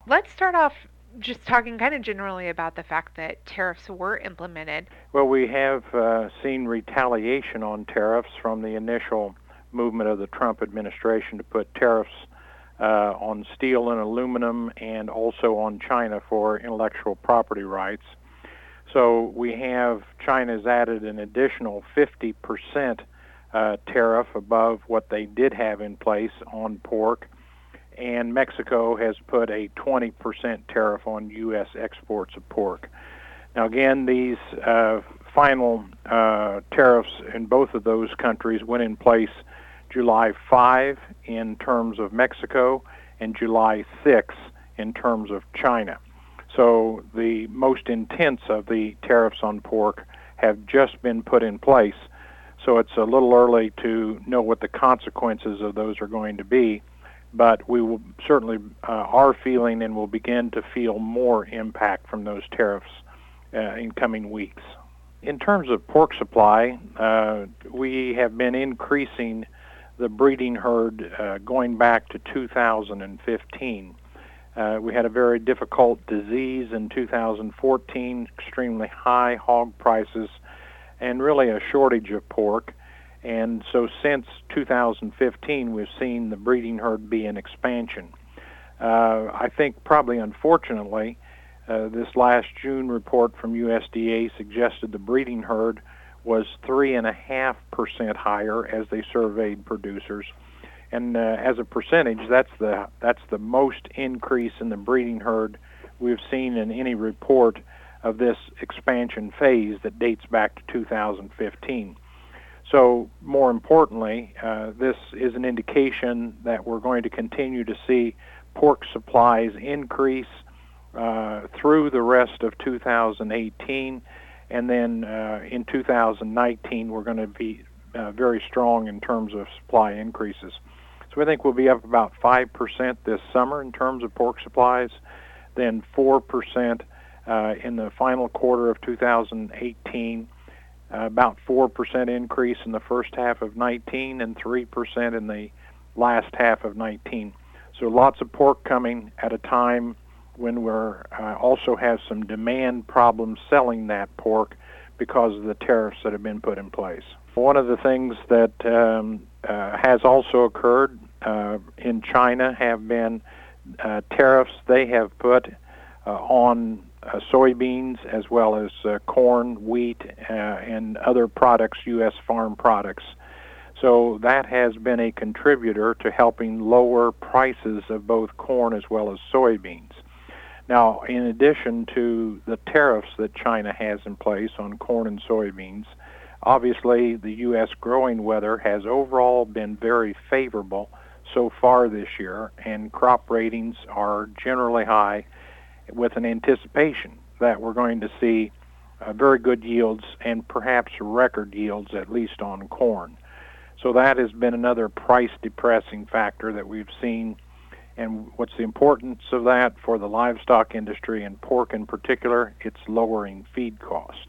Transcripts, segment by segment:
Let's start off just talking kind of generally about the fact that tariffs were implemented. Well, we have seen retaliation on tariffs from the initial movement of the Trump administration to put tariffs on steel and aluminum and also on China for intellectual property rights. So we have China's added an additional 50% tariff above what they did have in place on pork, and Mexico has put a 20% tariff on U.S. exports of pork. Now, again, these final tariffs in both of those countries went in place July 5 in terms of Mexico and July 6 in terms of China. So the most intense of the tariffs on pork have just been put in place. So it's a little early to know what the consequences of those are going to be, but we will certainly are feeling and will begin to feel more impact from those tariffs in coming weeks. In terms of pork supply, we have been increasing the breeding herd going back to 2015. We had a very difficult disease in 2014, extremely high hog prices, and really a shortage of pork. And so since 2015, we've seen the breeding herd be in expansion. I think probably unfortunately, this last June report from USDA suggested the breeding herd was 3.5% higher as they surveyed producers. And as a percentage, that's the most increase in the breeding herd we've seen in any report of this expansion phase that dates back to 2015. So more importantly, this is an indication that we're going to continue to see pork supplies increase through the rest of 2018, and then in 2019 we're going to be very strong in terms of supply increases. So I think we'll be up about 5% this summer in terms of pork supplies, then 4% in the final quarter of 2018, about 4% increase in the first half of 19, and 3% in the last half of 19. So lots of pork coming at a time when we're also have some demand problems selling that pork because of the tariffs that have been put in place. One of the things that has also occurred in China have been tariffs they have put on soybeans as well as corn, wheat, and other products, U.S. farm products. So that has been a contributor to helping lower prices of both corn as well as soybeans. Now, in addition to the tariffs that China has in place on corn and soybeans, obviously the U.S. growing weather has overall been very favorable so far this year, and crop ratings are generally high, with an anticipation that we're going to see very good yields and perhaps record yields, at least on corn. So that has been another price-depressing factor that we've seen. And what's the importance of that for the livestock industry and pork in particular? It's lowering feed cost.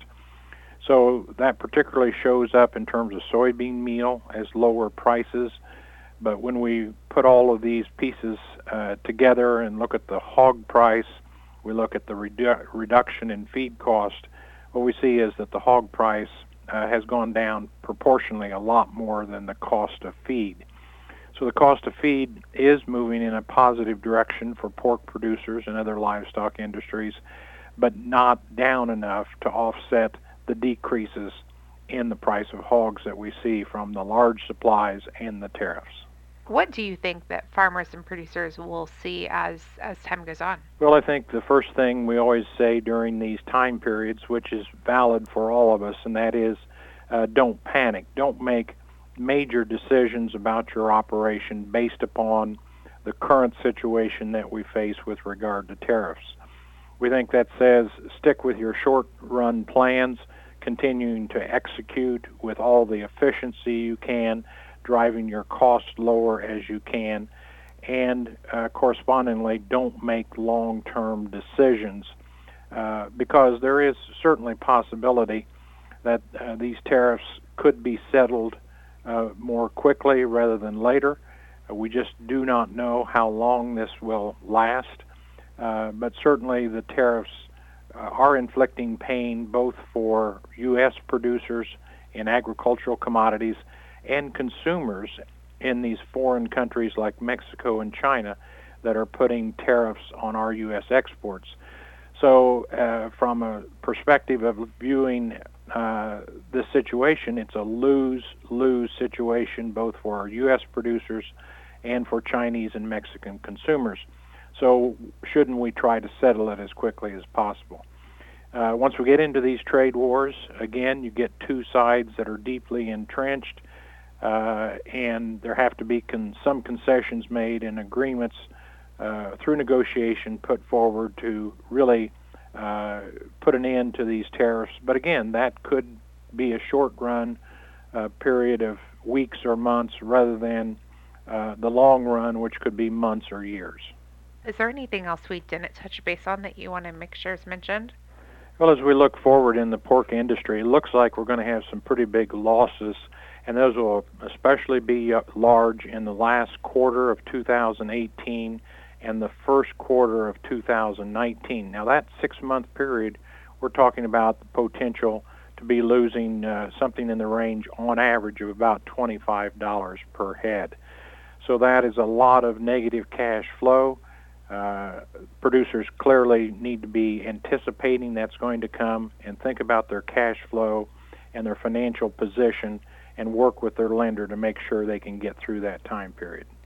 So that particularly shows up in terms of soybean meal as lower prices. But when we put all of these pieces together and look at the hog price, we look at the reduction in feed cost, what we see is that the hog price has gone down proportionally a lot more than the cost of feed. So the cost of feed is moving in a positive direction for pork producers and other livestock industries, but not down enough to offset the decreases in the price of hogs that we see from the large supplies and the tariffs. What do you think that farmers and producers will see as time goes on? Well, I think the first thing we always say during these time periods, which is valid for all of us, and that is don't panic. Don't make major decisions about your operation based upon the current situation that we face with regard to tariffs. We think that says stick with your short-run plans, continuing to execute with all the efficiency you can, driving your costs lower as you can, and correspondingly don't make long-term decisions because there is certainly possibility that these tariffs could be settled more quickly rather than later. We just do not know how long this will last. but certainly the tariffs are inflicting pain both for U.S. producers in agricultural commodities and consumers in these foreign countries like Mexico and China that are putting tariffs on our U.S. exports. So from a perspective of viewing this situation, it's a lose-lose situation both for our U.S. producers and for Chinese and Mexican consumers. So shouldn't we try to settle it as quickly as possible? Once we get into these trade wars, again, you get two sides that are deeply entrenched, and there have to be some concessions made and agreements through negotiation put forward to really put an end to these tariffs. But again, that could be a short-run period of weeks or months rather than the long run, which could be months or years. Is there anything else we didn't touch base on that you want to make sure is mentioned? Well, as we look forward in the pork industry, it looks like we're going to have some pretty big losses, and those will especially be large in the last quarter of 2018 and the first quarter of 2019. Now, that 6-month period, we're talking about the potential to be losing something in the range, on average, of about $25 per head. So that is a lot of negative cash flow. Producers clearly need to be anticipating that's going to come and think about their cash flow and their financial position and work with their lender to make sure they can get through that time period.